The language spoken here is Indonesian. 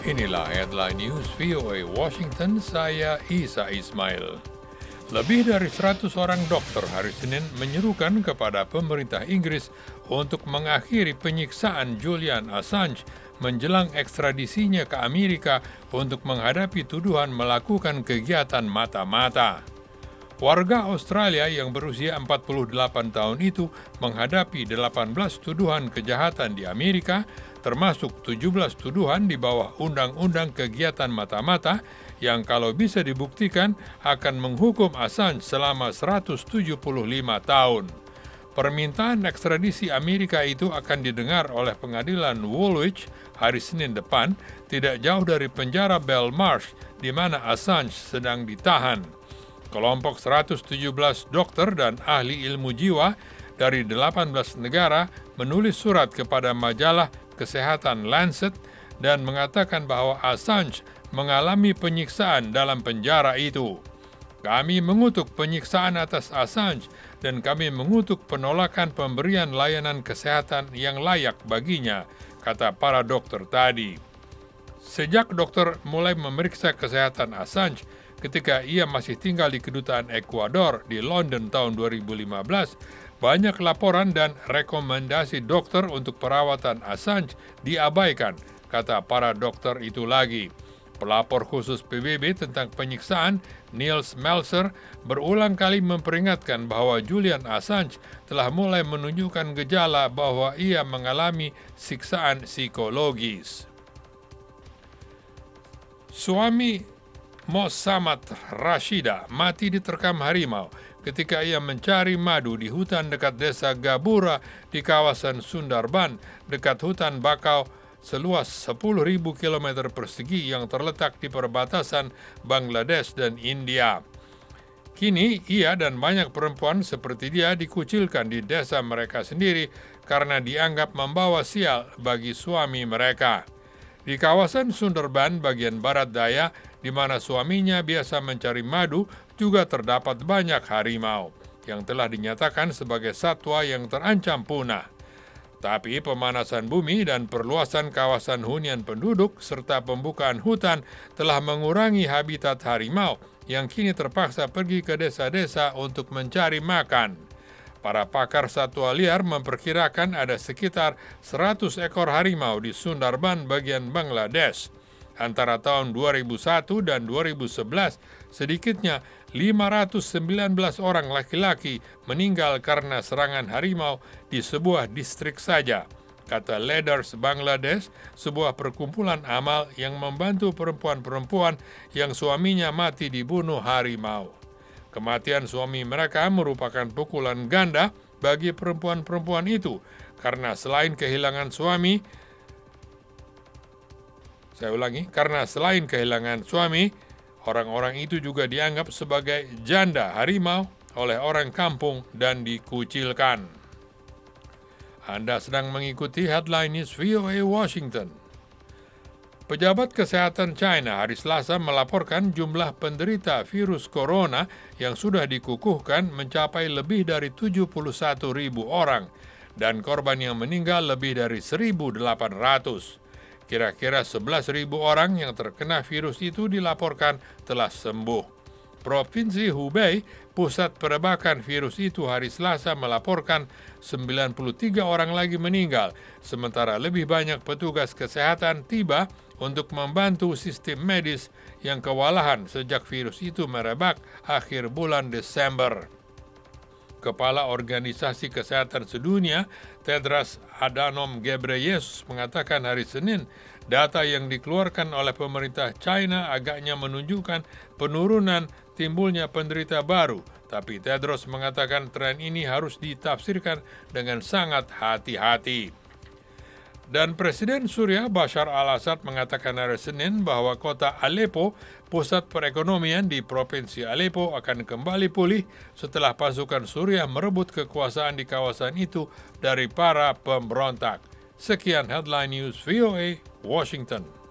Inilah headline news VOA Washington, saya Isa Ismail. Lebih dari 100 orang dokter hari Senin menyerukan kepada pemerintah Inggris untuk mengakhiri penyiksaan Julian Assange menjelang ekstradisinya ke Amerika untuk menghadapi tuduhan melakukan kegiatan mata-mata. Warga Australia yang berusia 48 tahun itu menghadapi 18 tuduhan kejahatan di Amerika, termasuk 17 tuduhan di bawah Undang-Undang Kegiatan Mata-Mata yang kalau bisa dibuktikan akan menghukum Assange selama 175 tahun. Permintaan ekstradisi Amerika itu akan didengar oleh pengadilan Woolwich hari Senin depan, tidak jauh dari penjara Belmarsh di mana Assange sedang ditahan. Kelompok 117 dokter dan ahli ilmu jiwa dari 18 negara menulis surat kepada majalah kesehatan Lancet dan mengatakan bahwa Assange mengalami penyiksaan dalam penjara itu. Kami mengutuk penyiksaan atas Assange dan kami mengutuk penolakan pemberian layanan kesehatan yang layak baginya, kata para dokter tadi. Sejak dokter mulai memeriksa kesehatan Assange ketika ia masih tinggal di kedutaan Ekuador di London tahun 2015, banyak laporan dan rekomendasi dokter untuk perawatan Assange diabaikan, kata para dokter itu lagi. Pelapor khusus PBB tentang penyiksaan, Niels Melzer, berulang kali memperingatkan bahwa Julian Assange telah mulai menunjukkan gejala bahwa ia mengalami siksaan psikologis. Suami Mosamat Rashida mati diterkam harimau ketika ia mencari madu di hutan dekat desa Gabura di kawasan Sundarban, dekat hutan bakau seluas 10.000 km persegi yang terletak di perbatasan Bangladesh dan India. Kini ia dan banyak perempuan seperti dia dikucilkan di desa mereka sendiri karena dianggap membawa sial bagi suami mereka. Di kawasan Sundarban bagian barat daya, di mana suaminya biasa mencari madu, juga terdapat banyak harimau yang telah dinyatakan sebagai satwa yang terancam punah. Tapi pemanasan bumi dan perluasan kawasan hunian penduduk serta pembukaan hutan telah mengurangi habitat harimau yang kini terpaksa pergi ke desa-desa untuk mencari makan. Para pakar satwa liar memperkirakan ada sekitar 100 ekor harimau di Sundarban bagian Bangladesh. Antara tahun 2001 dan 2011, sedikitnya 519 orang laki-laki meninggal karena serangan harimau di sebuah distrik saja, kata Leaders Bangladesh, sebuah perkumpulan amal yang membantu perempuan-perempuan yang suaminya mati dibunuh harimau. Kematian suami mereka merupakan pukulan ganda bagi perempuan-perempuan itu, karena selain kehilangan suami, orang-orang itu juga dianggap sebagai janda harimau oleh orang kampung dan dikucilkan. Anda sedang mengikuti Headline News VOA Washington. Pejabat kesehatan China hari Selasa melaporkan jumlah penderita virus corona yang sudah dikukuhkan mencapai lebih dari 71.000 orang dan korban yang meninggal lebih dari 1.800. Kira-kira 11.000 orang yang terkena virus itu dilaporkan telah sembuh. Provinsi Hubei, pusat perebakan virus itu hari Selasa melaporkan 93 orang lagi meninggal, sementara lebih banyak petugas kesehatan tiba untuk membantu sistem medis yang kewalahan sejak virus itu merebak akhir bulan Desember. Kepala Organisasi Kesehatan Sedunia, Tedros Adhanom Ghebreyesus, mengatakan hari Senin, data yang dikeluarkan oleh pemerintah China agaknya menunjukkan penurunan timbulnya penderita baru, tapi Tedros mengatakan tren ini harus ditafsirkan dengan sangat hati-hati. Dan Presiden Suriah Bashar al-Assad mengatakan hari Senin bahwa kota Aleppo, pusat perekonomian di Provinsi Aleppo, akan kembali pulih setelah pasukan Suriah merebut kekuasaan di kawasan itu dari para pemberontak. Sekian Headline News VOA, Washington.